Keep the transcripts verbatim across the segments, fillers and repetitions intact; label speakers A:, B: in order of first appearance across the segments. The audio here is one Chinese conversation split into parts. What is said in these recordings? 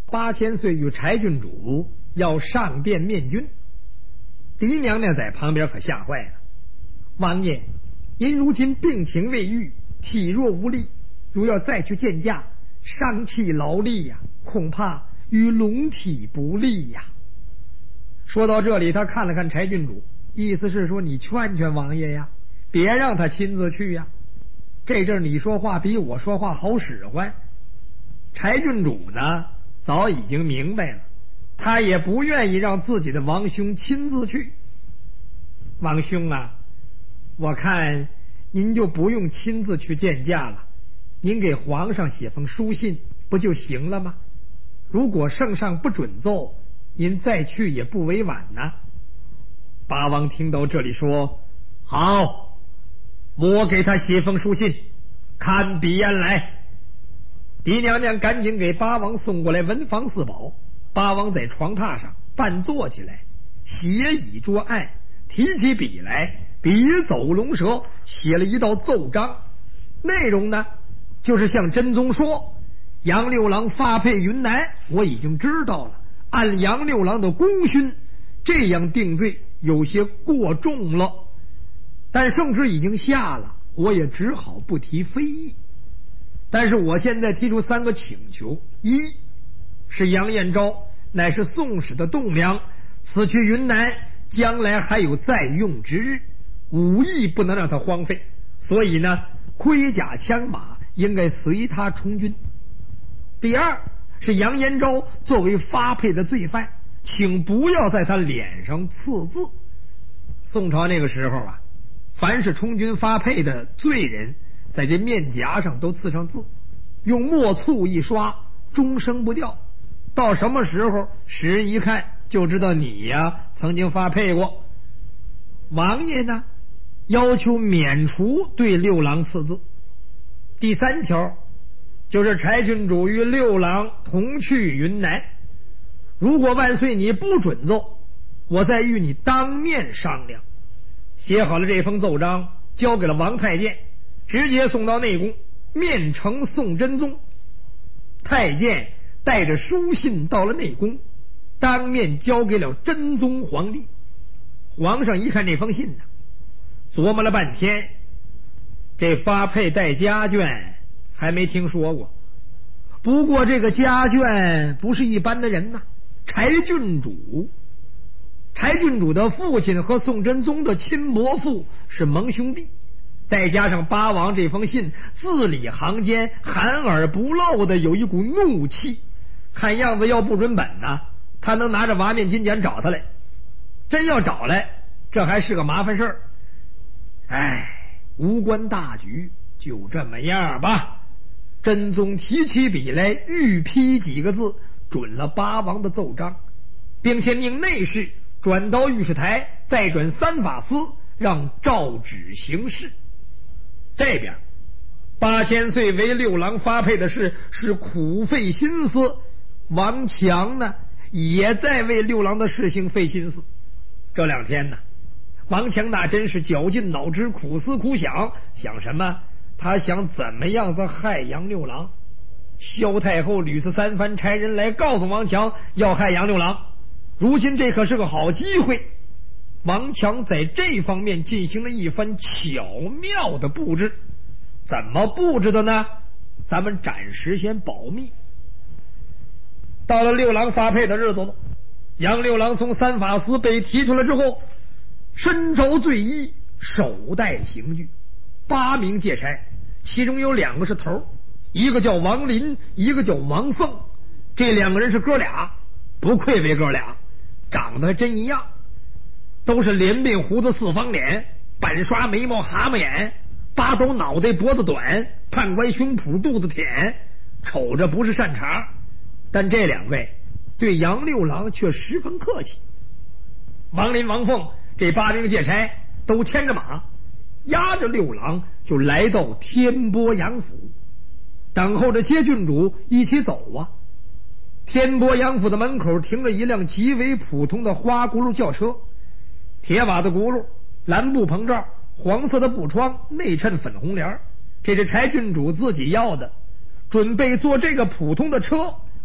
A: 八千岁与柴郡主要上殿面君。狄娘娘在旁边可吓坏了，王爷，您如今病情未愈，体弱无力，如要再去见驾，伤气劳力呀、啊，恐怕与龙体不利呀、啊。说到这里，他看了看柴郡主，意思是说你劝劝王爷呀，别让他亲自去呀。这阵你说话比我说话好使唤。柴郡主呢，早已经明白了，他也不愿意让自己的王兄亲自去。王兄啊，我看您就不用亲自去见驾了，您给皇上写封书信不就行了吗？如果圣上不准奏，您再去也不为晚呢。八王听到这里说：“好，我给他写封书信，看笔砚来。”狄娘娘赶紧给八王送过来文房四宝。八王在床榻上半坐起来，斜倚桌案，提起笔来，笔走龙蛇，写了一道奏章。内容呢，就是向真宗说，杨六郎发配云南，我已经知道了，按杨六郎的功勋，这样定罪有些过重了，但圣旨已经下了，我也只好不提非议。但是我现在提出三个请求：一是杨延昭乃是宋史的栋梁，此去云南将来还有再用之日，武艺不能让他荒废，所以呢，盔甲枪马应该随他充军。第二是杨延昭作为发配的罪犯，请不要在他脸上刺字。宋朝那个时候啊，凡是充军发配的罪人，在这面颊上都刺上字，用墨醋一刷，终生不掉。到什么时候使人一看就知道你呀曾经发配过。王爷呢，要求免除对六郎刺字。第三条就是柴郡主与六郎同去云南，如果万岁你不准奏，我再与你当面商量。写好了这封奏章，交给了王太监，直接送到内宫，面呈宋真宗。太监带着书信到了内宫，当面交给了真宗皇帝。皇上一看这封信呢，琢磨了半天，这发配带家眷还没听说过。不过这个家眷不是一般的人呐，柴郡主。柴郡主的父亲和宋真宗的亲伯父是盟兄弟，再加上八王这封信字里行间含而不露的有一股怒气，看样子要不准本呢，他能拿着瓦面金剪找他来。真要找来，这还是个麻烦事儿。哎，无关大局，就这么样吧。真宗提起笔来，御批几个字，准了八王的奏章，并且命内侍转到御史台，再转三法司，让诏旨行事。这边八千岁为六郎发配的事是苦费心思，王强呢也在为六郎的事情费心思。这两天呢，王强那真是绞尽脑汁，苦思苦想。想什么？他想怎么样子害杨六郎。萧太后屡次三番差人来告诉王强要害杨六郎，如今这可是个好机会。王强在这方面进行了一番巧妙的布置。怎么布置的呢？咱们暂时先保密。到了六郎发配的日子了，杨六郎从三法司被提出来之后，身着罪衣，手戴刑具，八名戒差，其中有两个是头，一个叫王林，一个叫王凤。这两个人是哥俩，不愧为哥俩，长得还真一样，都是连鬓胡子四方脸，板刷眉毛蛤蟆眼，八斗脑袋脖子短，判官胸脯肚子舔，瞅着不是善茬，但这两位对杨六郎却十分客气。王林、王凤这八名戒差都牵着马，押着六郎就来到天波杨府，等候着接郡主一起走啊。天波杨府的门口停着一辆极为普通的花轱辘轿车，铁瓦的轱辘，蓝布篷罩，黄色的布窗，内衬粉红帘，这是柴郡主自己要的，准备坐这个普通的车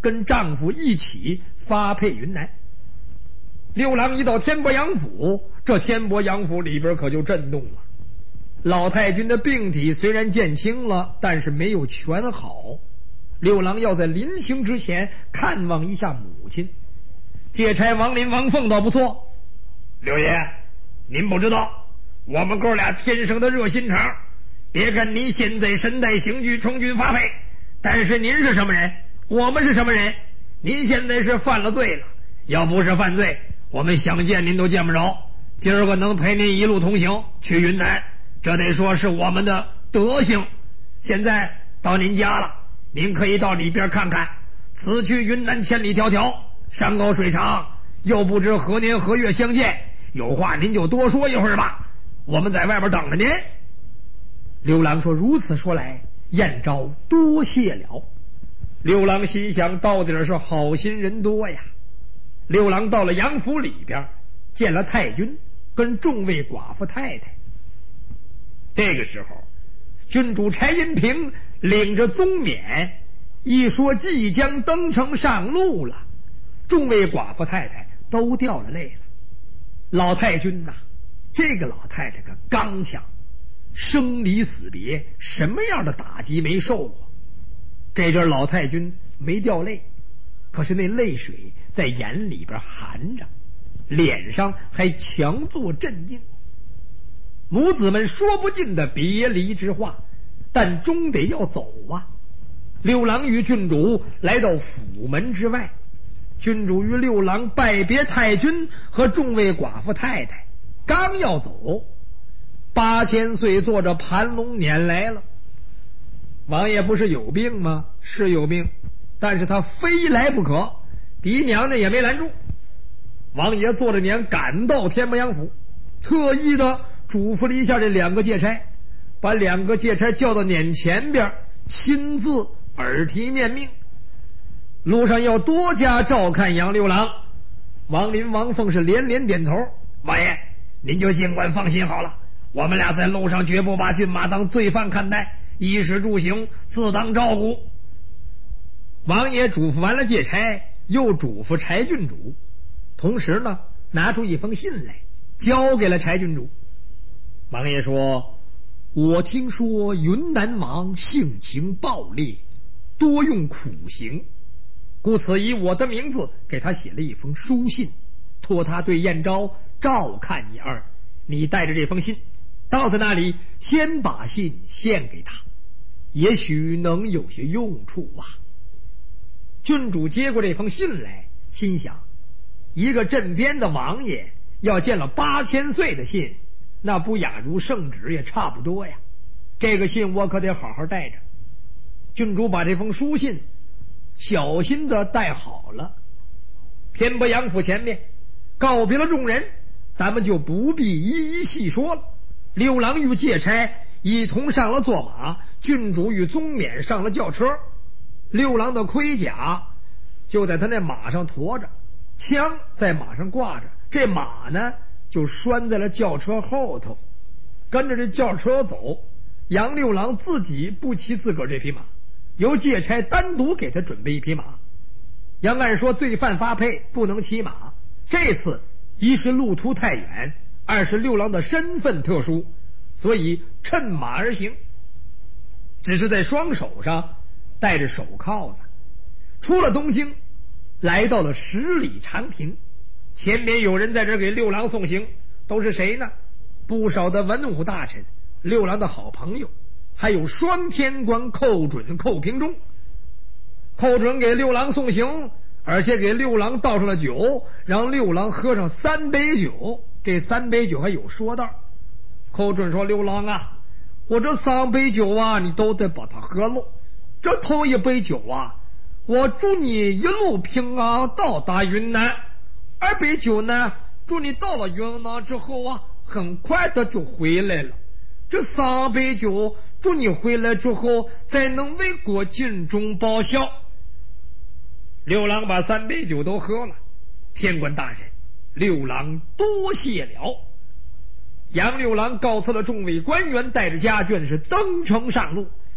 A: 跟丈夫一起发配云南。六郎一到天伯阳府，这天伯阳府里边可就震动了。老太君的病体虽然减轻了，但是没有全好。六郎要在临行之前看望一下母亲。借差王林、王凤倒不错。
B: 六爷，您不知道，我们哥俩天生的热心肠。别看您现在身带刑具，充军发配，但是您是什么人？我们是什么人？您现在是犯了罪了，要不是犯罪，我们想见您都见不着。今儿个能陪您一路同行去云南，这得说是我们的德行。现在到您家了，您可以到里边看看。此去云南千里迢迢，山高水长，又不知何年何月相见，有话您就多说一会儿吧，我们在外边等着您。
A: 刘郎说：“如此说来，燕昭多谢了。”刘郎心想，到底是好心人多呀。刘郎到了杨府里边，见了太君跟众位寡妇太太。这个时候，君主柴银平领着宗冕，一说即将登城上路了，众位寡妇太太都掉了泪了。老太君呐，这个老太太可刚强，生离死别，什么样的打击没受过？这阵老太君没掉泪，可是那泪水在眼里边含着，脸上还强作镇静。母子们说不尽的别离之话，但终得要走啊。六郎与郡主来到府门之外，郡主与六郎拜别太君和众位寡妇太太，刚要走，八千岁坐着盘龙辇来了。王爷不是有病吗？是有病，但是他非来不可，嫡娘呢也没拦住。王爷坐着辇赶到天伯阳府，特意的嘱咐了一下这两个借差，把两个借差叫到辇前边，亲自耳提面命，路上要多加照看杨六郎。王林、王凤是连连点头。
B: 王爷，您就尽管放心好了，我们俩在路上绝不把骏马当罪犯看待，衣食住行自当照顾。
A: 王爷嘱咐完了借差，又嘱咐柴郡主，同时呢拿出一封信来交给了柴郡主。王爷说：“我听说云南王性情暴烈，多用苦刑，故此以我的名字给他写了一封书信，托他对燕昭照看你二。你带着这封信到他那里，先把信献给他，也许能有些用处啊。”郡主接过这封信来，心想，一个镇边的王爷要见了八千岁的信，那不亚如圣旨也差不多呀。这个信我可得好好带着。郡主把这封书信小心的带好了。天伯阳府前面告别了众人，咱们就不必一一细说了。六郎与借差一同上了坐马，郡主与宗冕上了轿车。六郎的盔甲就在他那马上驮着，枪在马上挂着，这马呢就拴在了轿车后头，跟着这轿车走。杨六郎自己不骑自个儿这匹马，由借差单独给他准备一匹马。杨按说罪犯发配不能骑马，这次一是路途太远，二是六郎的身份特殊，所以趁马而行，只是在双手上戴着手铐子。出了东京，来到了十里长亭，前面有人在这给六郎送行，都是谁呢？不少的文武大臣，六郎的好朋友，还有双天官寇准、寇平忠。寇准给六郎送行，而且给六郎倒上了酒，让六郎喝上三杯酒。这三杯酒还有说道。寇准说：“六郎啊，我这三杯酒啊，你都得把它喝了。这头一杯酒啊，我祝你一路平安到达云南；二杯酒呢，祝你到了云南之后啊，很快的就回来了。这三杯酒，祝你回来之后再能为国尽忠报效。”六郎把三杯酒都喝了。天官大人，六郎多谢了。杨六郎告辞了众位官员，带着家眷是登城上路。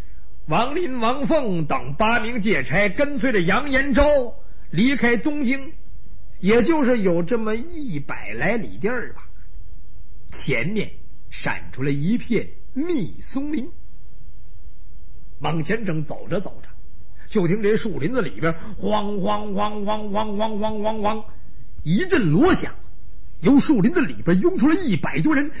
A: 王林、王凤等八名借差跟随着杨延昭离开东京，也就是有这么一百来里地儿吧。前面闪出了一片密松林，往前正走着走着，就听这树林子里边晃晃晃晃晃晃晃晃晃一阵锣响，由树林子里边涌出了一百多人，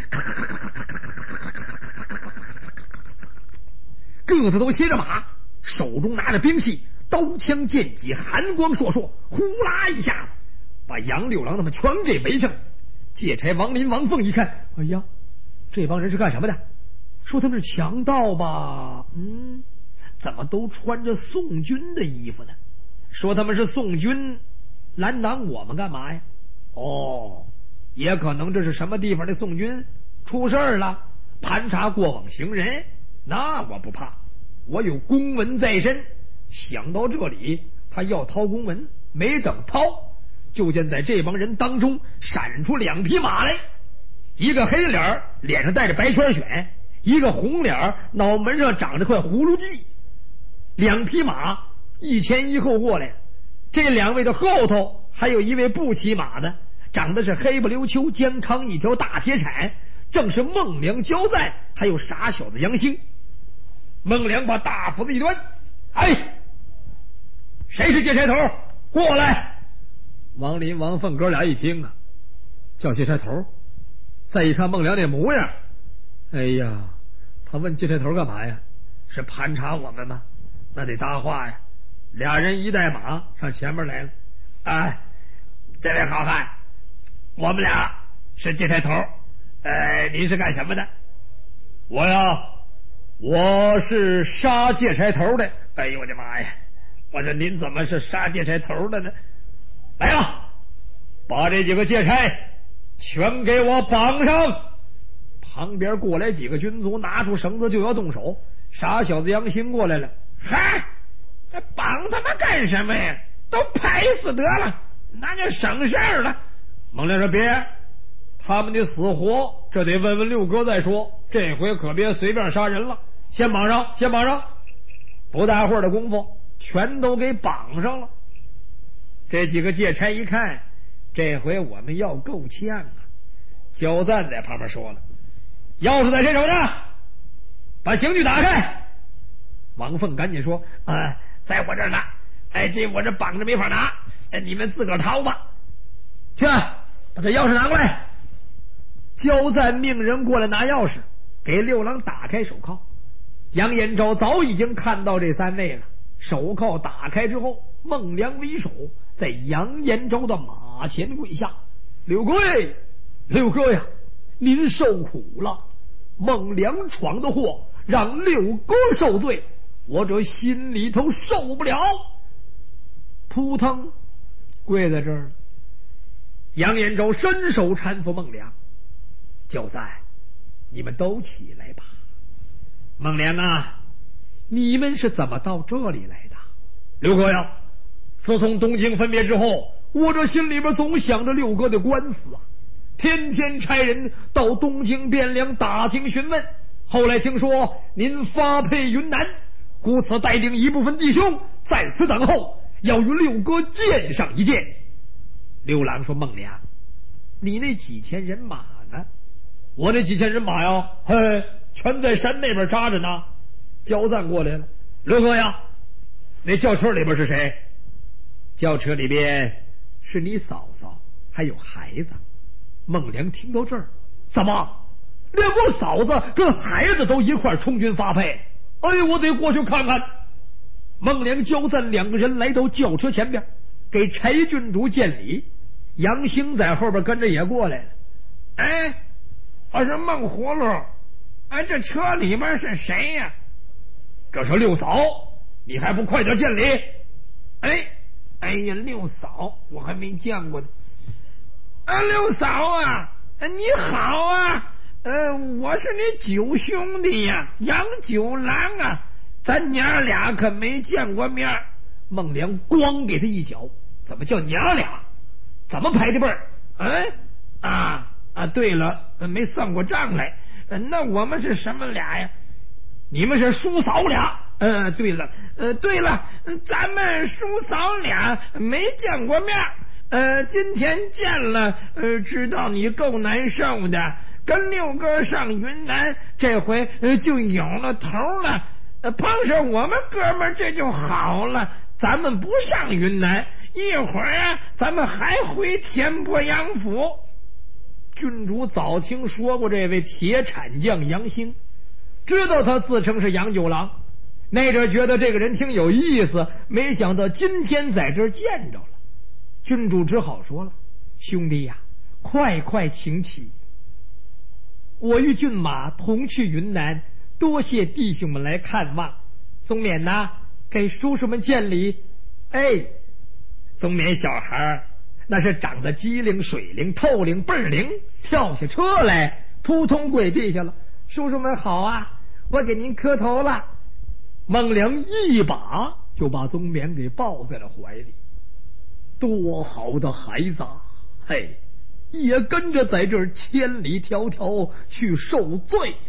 A: 个子都骑着马，手中拿着兵器，刀枪剑戟，寒光烁烁，呼啦一下子把杨六郎他们全给围上。借差王林、王凤一看，哎呀，这帮人是干什么的？说他们是强盗吧？嗯，怎么都穿着宋军的衣服呢？说他们是宋军，拦挡我们干嘛呀？哦，也可能这是什么地方的宋军出事了，盘查过往行人。那我不怕，我有公文在身。想到这里，他要掏公文，没等掏，就见在这帮人当中闪出两匹马来，一个黑脸，脸上带着白圈癣，一个红脸，脑门上长着块葫芦疥。两匹马一前一后过来，这两位的后头还有一位不骑马的，长得是黑不溜秋，肩扛一条大铁铲，正是孟良、焦赞还有傻小子杨兴。孟良把大斧子一端，哎，谁是借差头？过来！王林、王凤哥俩一听啊，叫借差头。再一看孟良那模样，哎呀，他问借差头干嘛呀？是盘查我们吗？那得搭话呀。俩人一带马上前面来了。哎，这位好汉，我们俩是借差头。呃，您是干什么的？
B: 我呀，我是杀借差头的。
A: 哎呦我的妈呀！我说您怎么是杀借差头的呢？
B: 来呀，把这几个借差全给我绑上！
A: 旁边过来几个军卒，拿出绳子就要动手。傻小子杨兴过来了，
C: 嗨，这绑他妈干什么呀？都拍死得了，那就省事儿了。
A: 孟良说：“别，他们的死活这得问问六哥再说，这回可别随便杀人了。先绑上，先绑上！”不大会儿的功夫，全都给绑上了。这几个借差一看，这回我们要够呛啊！焦赞在旁边说了：“钥匙在谁手上？把刑具打开！”王凤赶紧说：“
C: 呃，在我这儿呢。哎，这我这绑着没法拿，哎，你们自个儿掏吧。
A: 去，把这钥匙拿过来。”焦赞命人过来拿钥匙，给六郎打开手铐。杨延昭早已经看到这三位了。手铐打开之后，孟良为首，在杨延昭的马前跪下：“六贵，六哥呀，您受苦了。孟良闯的祸，让六哥受罪，我这心里头受不了。”扑腾，跪在这儿。杨延昭伸手搀扶孟良：“焦赞，你们都起来吧。孟良啊，你们是怎么到这里来的？”“
B: 六哥呀，自从东京分别之后，
A: 我这心里边总想着六哥的官司啊，天天差人到东京汴梁打听询问。后来听说您发配云南，故此带领一部分弟兄在此等候，要与六哥见上一见。”六郎说：“孟良，你那几千人马呢？”“
B: 我那几千人马呀，嘿，全在山那边扎着呢。”
A: 焦赞过来了：“
B: 六哥呀，那轿车里边是谁？”“
A: 轿车里边是你嫂嫂还有孩子。”孟良听到这儿，怎么连我嫂子跟孩子都一块充军发配？哎，我得过去看看。孟良、焦赞两个人来到轿车前边，给柴郡主见礼。杨兴在后边跟着也过来了。
C: “哎，我说孟葫芦，哎，这车里边是谁呀？”“
B: 这是六嫂，你还不快点见礼？”“
C: 哎，哎呀，六嫂，我还没见过呢。啊，六嫂啊，你好啊，呃，我是你九兄弟呀，杨九郎啊，咱娘俩可没见过面。”
A: 孟良咣给他一脚：“怎么叫娘俩？怎么排的辈儿？”“
C: 哎，啊啊，对了，没算过账来。那我们是什么俩呀？”“
A: 你们是叔嫂俩。”
C: 呃，对了，呃，对了，咱们叔嫂俩没见过面，呃，今天见了，呃，知道你够难受的，跟六哥上云南，这回呃就有了头了。呃，碰上我们哥们儿这就好了，咱们不上云南，一会儿啊，咱们还回田鄱阳府。郡主早听说过这位铁铲匠杨兴，知道他自称是杨九郎，那阵觉得这个人挺有意思，没想到今天在这儿见着了。郡主只好说了：“兄弟呀、啊，快快请起！我与骏马同去云南，多谢弟兄们来看望。宗冕呐，给叔叔们见礼。”哎，宗冕小孩那是长得机灵、水灵、透灵、倍儿灵，跳下车来，扑通跪地下了。叔叔们好啊，我给您磕头了。孟良一把就把宗冕给抱在了怀里。多好的孩子啊！嘿，也跟着在这儿千里迢迢去受罪呀、啊！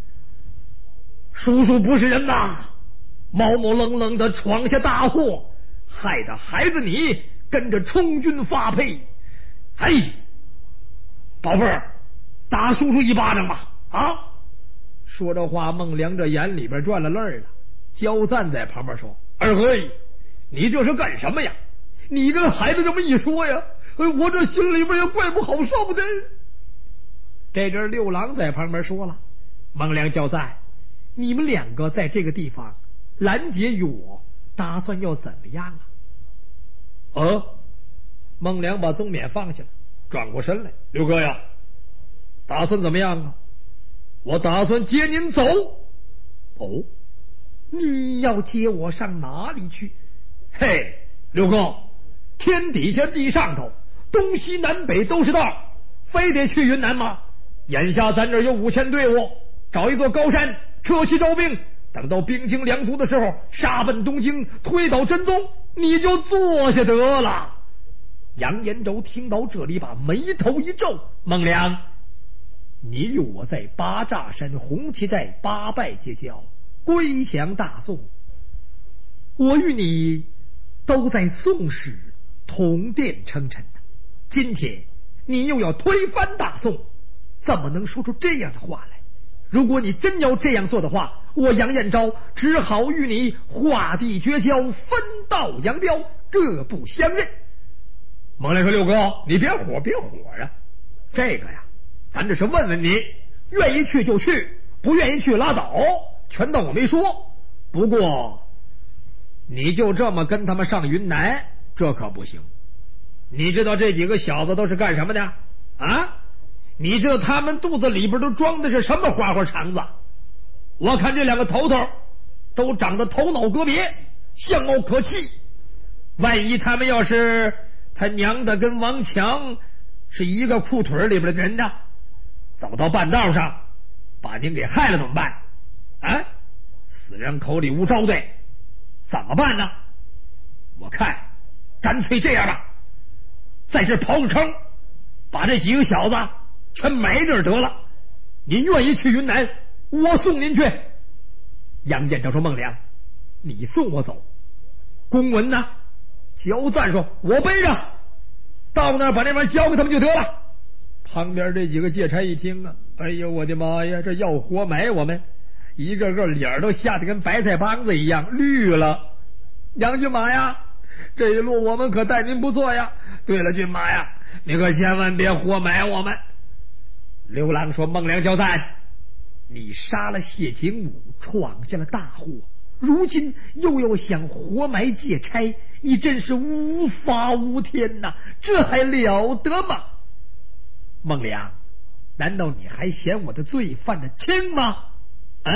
C: 叔叔不是人呐，毛毛愣愣的闯下大祸，害得孩子你跟着充军发配。哎，宝贝儿，打叔叔一巴掌吧！啊！说这话，孟良这眼里边转了泪了。焦赞在旁边说：“二哥，你这是干什么呀？你跟孩子这么一说呀，我这心里边也怪不好受的。”这阵六郎在旁边说了：“孟良、焦赞，你们两个在这个地方拦截于我，打算要怎么样啊？”呃，孟良把宗冕放下了，转过身来：“六哥呀，打算怎么样啊？”“我打算接您走。”“哦，你要接我上哪里去？”“嘿，六哥，天底下地上头，东西南北都是道，非得去云南吗？眼下咱这有五千队伍，找一座高山，撤西招兵，等到兵精粮足的时候，杀奔东京，推倒真宗，你就坐下得了。”杨延州听到这里，把眉头一皱：“孟良，你与我在八乍山红旗寨八拜结交，归降大宋，我与你都在宋史同殿称臣，今天你又要推翻大宋，怎么能说出这样的话来？如果你真要这样做的话，我杨延昭只好与你划地绝交，分道扬镳，各不相认。”孟良说：“六哥，你别火，别火啊！这个呀，咱这是问问你，愿意去就去，不愿意去拉倒，全当我没说。不过，你就这么跟他们上云南，这可不行。你知道这几个小子都是干什么的啊？你知道他们肚子里边都装的是什么花花肠子？我看这两个头头都长得头脑个别，相貌可气。万一他们要是他娘的跟王强是一个裤腿里边的人呢，走到半道上把您给害了怎么办？啊，死人口里无招对，怎么办呢？我看干脆这样吧，在这刨个坑，把这几个小子全埋这儿得了。您愿意去云南，我送您去。”杨建昭说：“孟良，你送我走，公文呢？”焦赞说：“我背着，到那儿把那玩意交给他们就得了。”旁边这几个借差一听啊，哎呦我的妈呀，这要活埋我们，一个个脸都吓得跟白菜帮子一样绿了。杨骏马呀，这一路我们可待您不错呀。对了，骏马呀，你可千万别活埋我们。刘郎说：“孟良、焦赞，你杀了谢景武，闯下了大祸，如今又要想活埋借差，你真是无法无天呐，这还了得吗？孟良，难道你还嫌我的罪犯得轻吗？啊！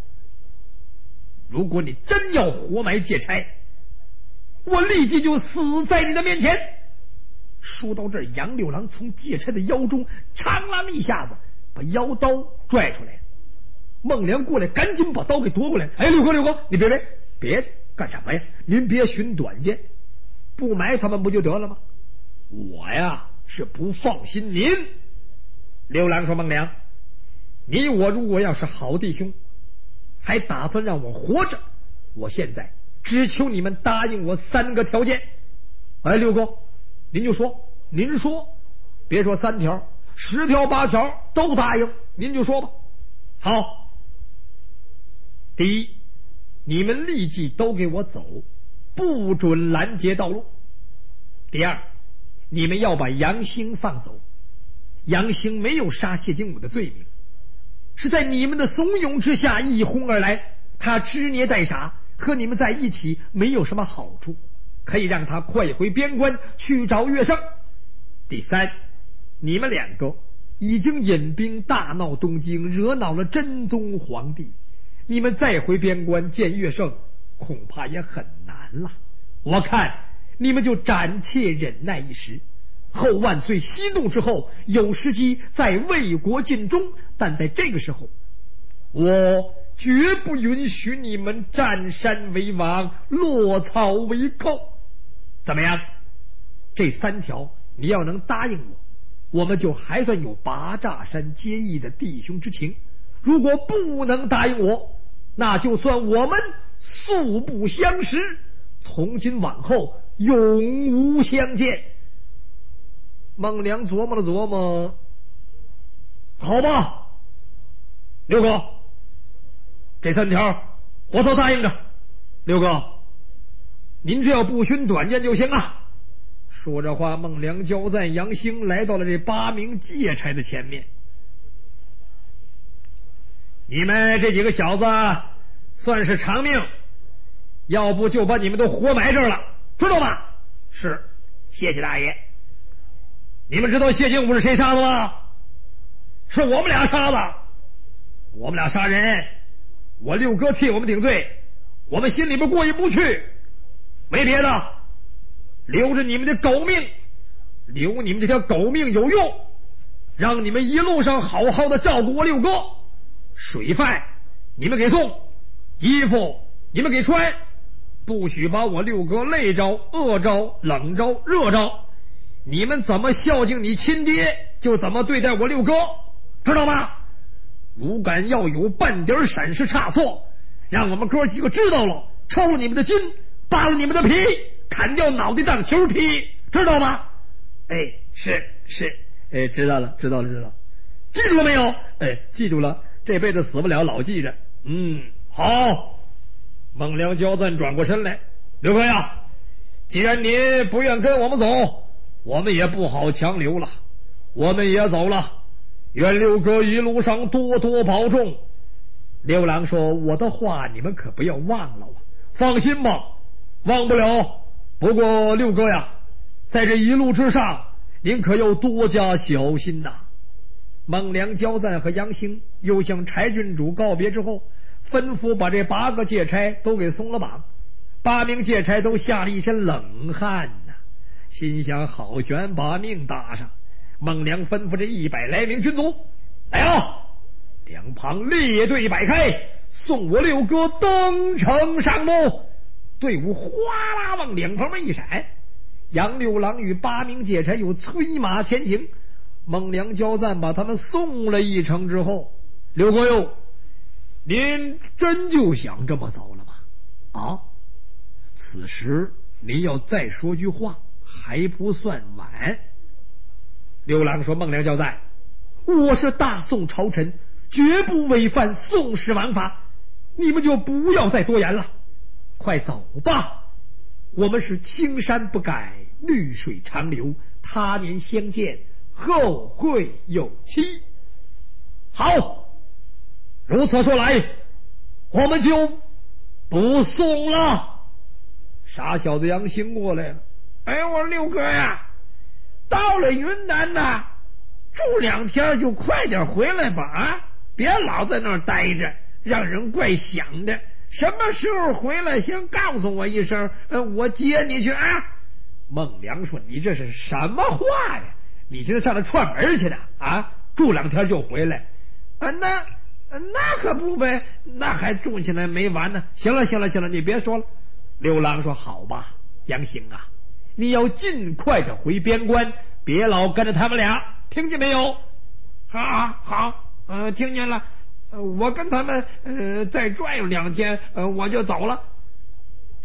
C: 如果你真要活埋借差，我立即就死在你的面前。”说到这儿，杨六郎从借差的腰中长啷一下子把腰刀拽出来，孟良过来赶紧把刀给夺过来。“哎，六哥，六哥，你别别别干什么呀？您别寻短见，不埋他们不就得了吗？我呀是不放心您。”刘郎说：“孟良，你我如果要是好弟兄，还打算让我活着，
A: 我现在只求你们答应我三个条件。哎，六哥，您就说，您说，别说三条，十条八条都答应，您就说吧。好，第一，你们立即都给我走，不准拦截道路。第二，你们要把杨兴放走。杨兴没有杀谢景武的罪名，是在你们的怂恿之下一哄而来，他执捏待杀，和你们在一起没有什么好处，可以让他快回边关去找岳胜。第三，你们两个已经引兵大闹东京，惹恼了真宗皇帝，你们再回边关见岳胜恐怕也很难了。我看你们就暂且忍耐一时，后万岁息怒之后，有时机再为国尽忠。但在这个时候，我绝不允许你们占山为王，落草为寇。怎么样？这三条你要能答应我，我们就还算有拔栅山结义的弟兄之情。如果不能答应我，那就算我们素不相识，从今往后永无相见。孟良琢磨了琢磨，好吧，六哥，这三条我都答应着。六哥，您只要不徇短见就行啊。说着话，孟良交赞杨兴来到了这八名借差的前面。你们这几个小子算是长命，要不就把你们都活埋这儿了，知道吗？是，谢谢大爷。你们知道谢景武是谁杀的吗？是我们俩杀的。我们俩杀人，我六哥替我们顶罪，我们心里边过意不去，没别的，留着你们的狗命，留你们这条狗命有用，让你们一路上好好的照顾我六哥。水饭你们给送，衣服你们给穿，不许把我六哥累着、饿着、冷着、热着。你们怎么孝敬你亲爹，就怎么对待我六哥，知道吗？如敢要有半点闪失差错，让我们哥几个知道了，抽了你们的筋，扒了你们的皮，砍掉脑袋当球踢，知道吗？哎，是是，哎，知道了，知道了，知道了，记住了没有？哎，记住了，这辈子死不了，老记着。嗯，好。孟良交赞转过身来，刘哥呀，既然你不愿跟我们走，我们也不好强留了，我们也走了。愿六哥一路上多多保重。刘郎说，我的话你们可不要忘了啊。放心吧，忘不了。不过六哥呀，在这一路之上，您可要多加小心呐。孟良交赞和杨兴又向柴郡主告别之后，吩咐把这八个借差都给松了绑。八名借差都吓了一身冷汗呐，心想好悬把命搭上。孟良吩咐这一百来名军卒，来啊，两旁列队摆开，送我六哥登城上路。队伍哗啦往两旁边一闪，杨六郎与八名借差又催马前行。孟良交赞把他们送了一程之后，六哥哟，您真就想这么走了吗？啊，此时您要再说句话还不算晚。刘郎说，孟良交赞，我是大宋朝臣，绝不违反宋氏王法，你们就不要再多言了，快走吧。我们是青山不改，绿水长流，他年相见，后会有期。好，如此说来，我们就不送了。傻小子杨兴过来了，
C: 哎，我六哥呀，到了云南呐，住两天就快点回来吧啊！别老在那儿待着，让人怪想的。什么时候回来，先告诉我一声，呃，我接你去啊！
A: 孟良说：“你这是什么话呀？你这是上来串门去的啊？住两天就回来？
C: 啊，那那可不呗，那还住起来没完呢。
A: 行了，行了，行了，你别说了。”刘郎说：“好吧，杨兴啊，你要尽快的回边关，别老跟着他们俩，听见没有？”
C: 好好好，呃，听见了。呃，我跟他们呃再转悠两天，呃，我就走了。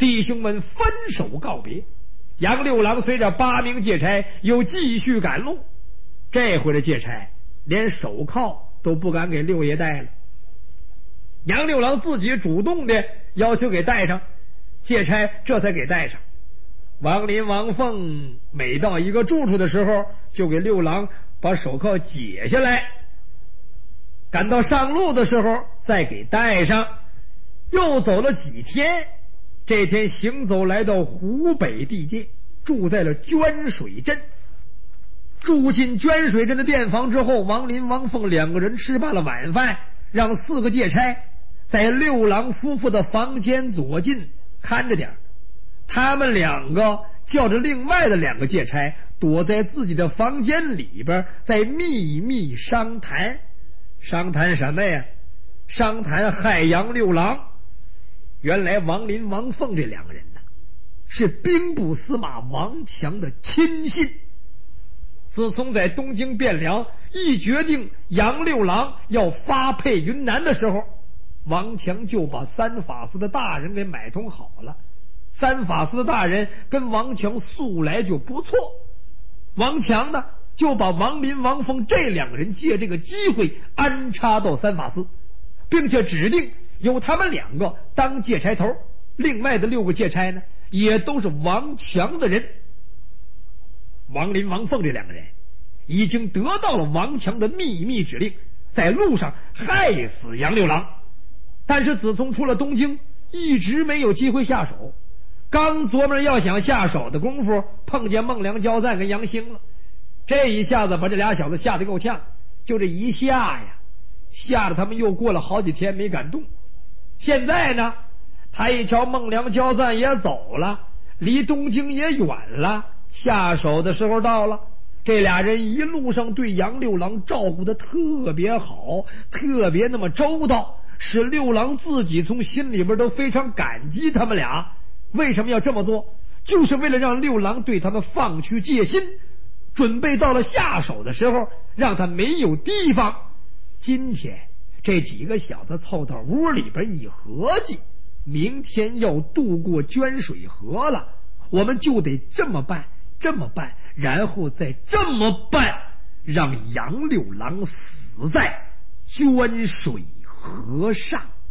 A: 弟兄们分手告别。杨六郎随着八名借差又继续赶路，这回的借差连手铐都不敢给六爷戴了，杨六郎自己主动的要求给戴上，借差这才给戴上。王林、王凤每到一个住处的时候，就给六郎把手铐解下来，赶到上路的时候再给戴上。又走了几天，这天行走来到湖北地界，住在了捐水镇。住进捐水镇的店房之后，王林、王凤两个人吃罢了晚饭，让四个借差在六郎夫妇的房间左近看着点，他们两个叫着另外的两个借差躲在自己的房间里边，在秘密商谈。商谈什么呀？商谈害杨六郎。原来王林、王凤这两个人呢，是兵部司马王强的亲信。自从在东京汴梁一决定杨六郎要发配云南的时候，王强就把三法司的大人给买通好了。三法司的大人跟王强素来就不错，王强呢就把王林、王凤这两个人借这个机会安插到三法司，并且指定由他们两个当借差头，另外的六个借差呢也都是王强的人。王林、王凤这两个人已经得到了王强的秘密指令，在路上害死杨六郎，但是自从出了东京一直没有机会下手。刚琢磨要想下手的功夫，碰见孟良、焦赞跟杨兴了，这一下子把这俩小子吓得够呛。就这一下呀，吓得他们又过了好几天没敢动。现在呢，他一瞧孟良、焦赞也走了，离东京也远了，下手的时候到了。这俩人一路上对杨六郎照顾的特别好，特别那么周到，使六郎自己从心里边都非常感激他们俩。为什么要这么做？就是为了让六郎对他们放去戒心，准备到了下手的时候让他没有地方。今天这几个小子凑到屋里边一合计，明天要渡过捐水河了，我们就得这么办这么办，然后再这么办，让杨六郎死在捐水河上。